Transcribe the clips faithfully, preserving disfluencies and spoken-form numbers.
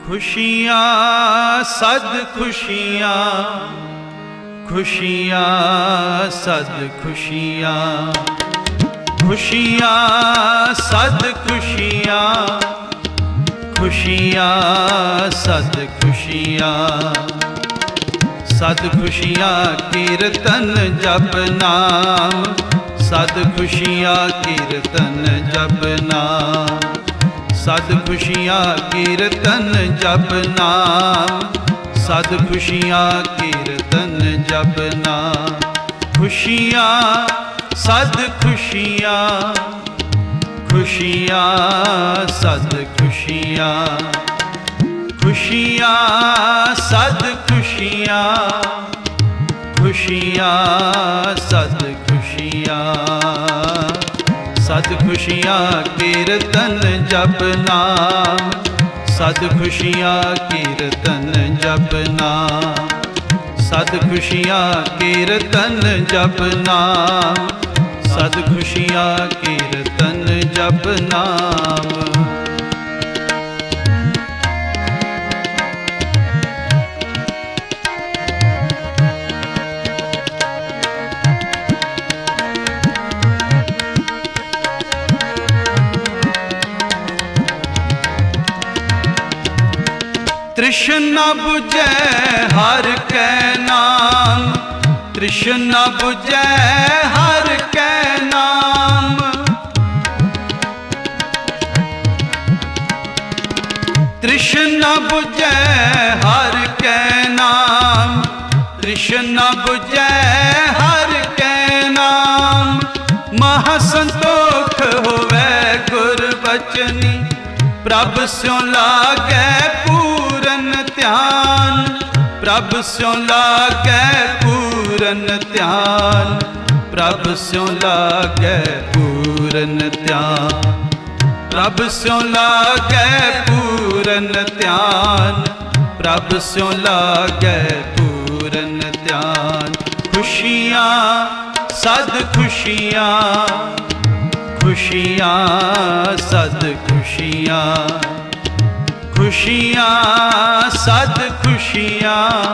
खुशियाँ सद खुशियाँ, खुशियाँ सद खुशियाँ, खुशियाँ सद खुशियाँ, खुशियाँ सद खुशियाँ, सद खुशियाँ कीर्तन जप नाम, सद खुशियाँ कीर्तन जप नाम, सद खुशियाँ कीर्तन जप नाम, सद खुशियाँ कीर्तन जप नाम। खुशियाँ सद खुशियाँ, खुशियाँ सद खुशियाँ, खुशियाँ सद खुशियाँ, खुशियाँ सद खुशियाँ, सद खुशियाँ कीर्तन जप नाम, सद खुशियाँ कीर्तन जप नाम, सद खुशियाँ कीर्तन जप नाम, सद खुशियाँ कीर्तन जप नाम। तृष्णा बुझे हर के नाम, तृष्णा बुझे हर के नाम, तृष्णा बुझे हर के नाम, तृष्णा बुझे हर के नाम। महासंतोख होवे गुर बचनी, प्रभ स्यों लागे पूरन ध्यान, प्रभ स्यों लागे पूरन ध्यान, प्रभ स्यों लागे पूरन ध्यान, प्रभ स्यों लागे पूरन ध्यान, प्रभ स्यों लागे पूरन ध्यान। खुशियाँ सद खुशियाँ, खुशियाँ सद खुशियाँ, खुशियाँ सद खुशियाँ,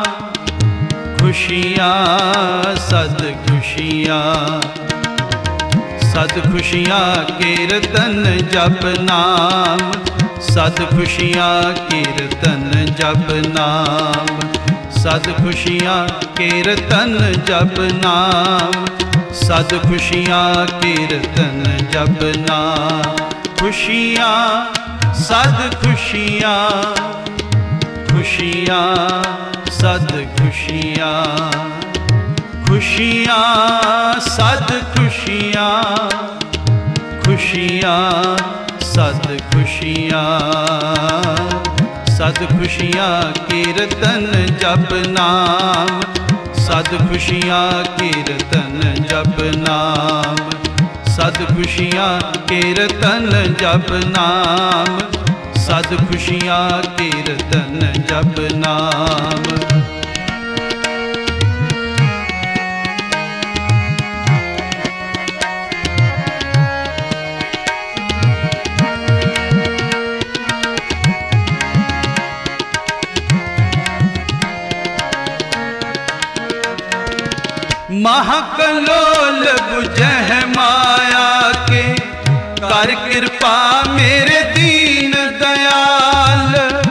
खुशियाँ सद खुशियाँ, सद खुशियाँ कीर्तन जप नाम, सद खुशियाँ कीर्तन जप नाम, सद खुशियाँ कीर्तन जप नाम, सद खुशियाँ कीर्तन जप नाम। खुशियाँ सद खुशियाँ, खुशियाँ सद खुशियाँ, खुशियाँ सद खुशियाँ, खुशियाँ सद खुशियाँ, सद खुशियाँ कीर्तन जप नाम, सद खुशियाँ कीर्तन जप नाम, सद खुशियाँ कीर्तन जप नाम, सद खुशियाँ कीर्तन जप नाम। महाकलोल बुझह माया के, कर कृपा मेरे दीन दयाल।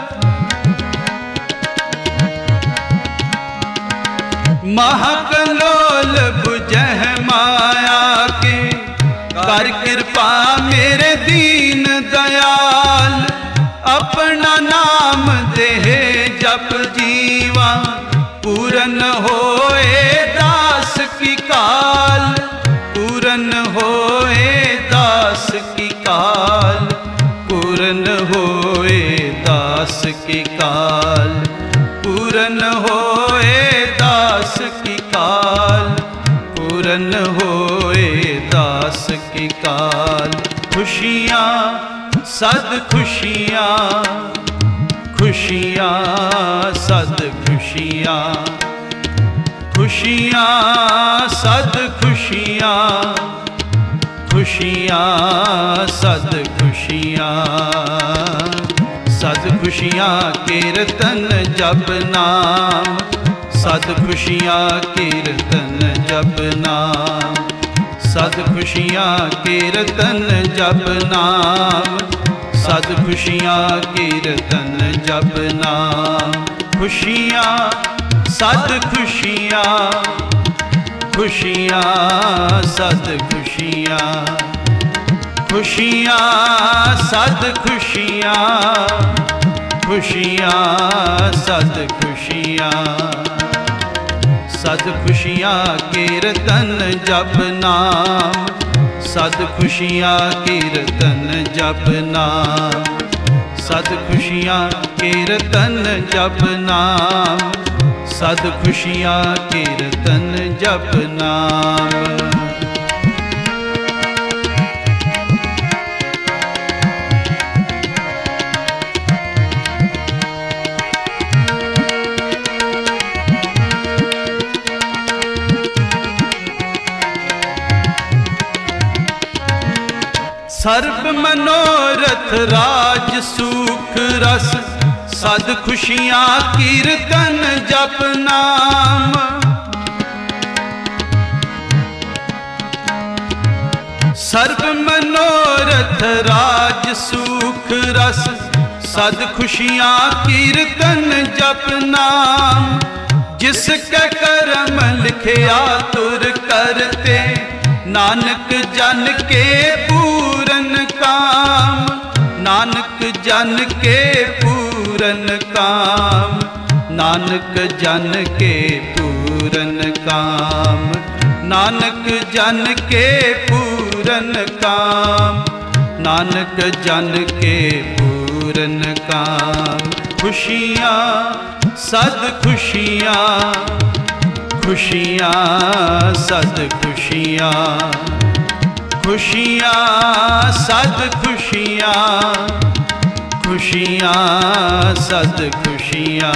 महाकलोल बुझह माया के, कर कृपा मेरे दीन दयाल। अपना नाम देहे जप जीवा, पूरन होए दास की काल, पूरन होए दास की काल, पूरन होए दास की काल, पूरन होए दास की काल, पूरन होए दास की काल। खुशियाँ सद खुशियाँ, खुशियाँ सद खुशियाँ, खुशियाँ सद खुशियाँ, खुशियाँ सद खुशियाँ, सद खुशियाँ कीर्तन जप नाम, सद खुशियाँ कीर्तन जप नाम, सद खुशियाँ कीर्तन जप नाम, सद खुशियाँ कीर्तन जप नाम। खुशियाँ सद खुशियाँ, खुशियाँ सद खुशियाँ, खुशियाँ सद खुशियाँ, खुशियाँ सद खुशियाँ, सद खुशियाँ कीर्तन जप नाम, सद खुशियाँ कीर्तन जप नाम, सद खुशियाँ कीर्तन जप नाम, सद खुशियाँ कीर्तन जप नाम। सर्ब मनोरथ राज सुख रस, सद खुशियाँ कीर्तन जप नाम, सर्ब मनोरथ राज सुख रस, सद खुशियाँ कीर्तन जप नाम। जिसके कर्म लिखिया तुर करते, नानक जन के पूरन काम, नानक जन के पूरन काम, नानक जन के पूरन काम, नानक जन के पूरन काम, नानक जन के पूरन काम। खुशियाँ सद खुशियाँ, खुशियाँ सद खुशियाँ, खुशियाँ सद खुशियाँ, खुशियाँ सद खुशियाँ,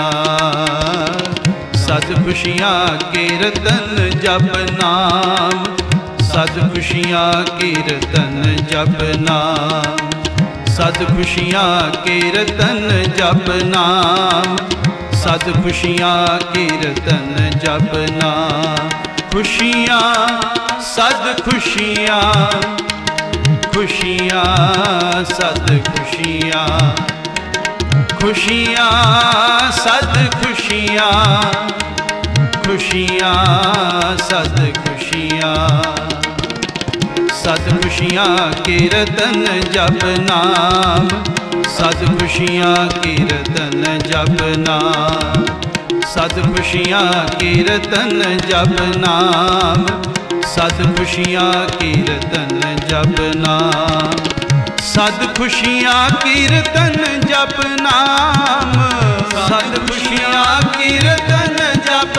सद खुशियाँ कीर्तन जप नाम, सद खुशियाँ कीर्तन जप नाम, सद खुशियाँ कीर्तन जप नाम, सद खुशियाँ कीर्तन जप नाम। खुशियाँ सद खुशियाँ, खुशियाँ सद खुशियाँ, खुशियाँ सद खुशियाँ, खुशियाँ सद खुशियाँ, सद खुशियाँ कीर्तन जप नाम, सद खुशियाँ कीर्तन जप नाम, सद खुशियाँ कीर्तन जप नाम, सद खुशियाँ कीर्तन जप नाम, सद खुशियाँ कीर्तन जप नाम, सद खुशियाँ कीर्तन जप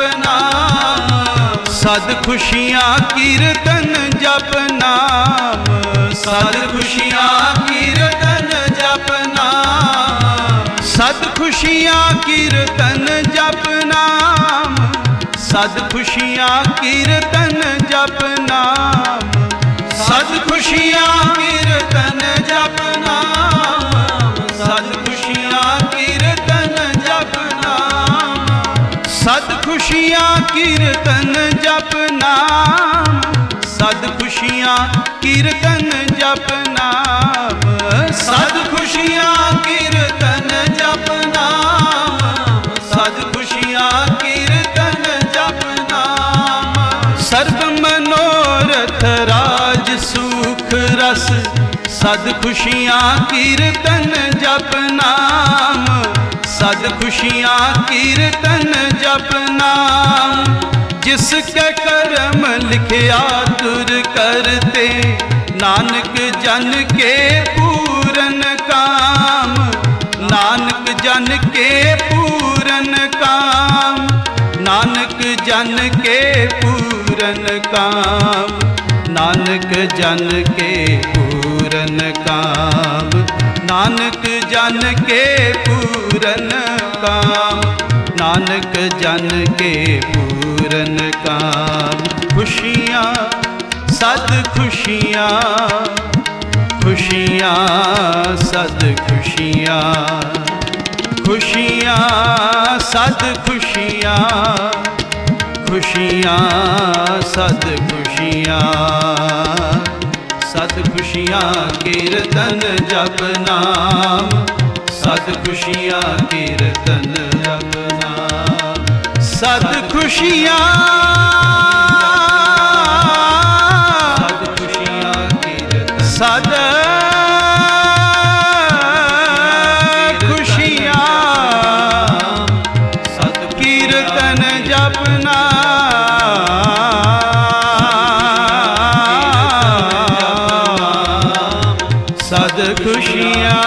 नाम, सद खुशियाँ कीर्तन जप नाम, सद खुशियाँ कीर्तन जप नाम, सद खुशियाँ कीर्तन जप नाम, सद खुशियाँ कीर्तन जप नाम, सद खुशियाँ कीर्तन जप नाम, सद खुशियाँ कीर्तन जप नाम, सद खुशियाँ कीर्तन जप नाम, सद खुशियाँ कीर्तन जप नाम, सद खुशियाँ कीर्तन जप नाम, सद खुशियाँ कीर्तन जप नाम। सर्व मनोरथ राज सुख रस, सद खुशियाँ कीर्तन जप नाम, सद खुशियाँ कीर्तन जप नाम। जिसके कर्म लिखिया तुर करते, नानक जन के पूरन काम, नानक जन के पूरन काम, नानक जन के पूरन काम, नानक जन के पूरन काम, नानक जन के पूरन काम, नानक जन के पूरन काम। खुशियाँ सद खुशियाँ, खुशियाँ सद खुशियाँ, खुशियाँ सद खुशियाँ, खुशियाँ सद खुशियाँ, सद खुशियाँ कीर्तन जप नाम, सद खुशियाँ कीर्तन जप नाम, सद खुशियाँ सद खुशियाँ कीर्तन सद खुशियाँ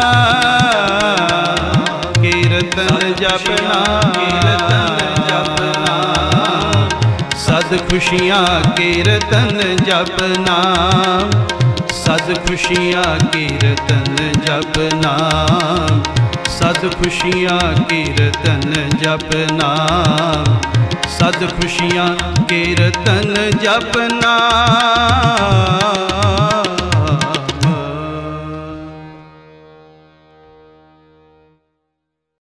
कीर्तन जपना, कीर्तन जपना, सद खुशियाँ कीर्तन जपना, सद खुशियाँ कीर्तन जपना, सद खुशियाँ कीर्तन जपना, सद खुशियाँ कीर्तन जपना।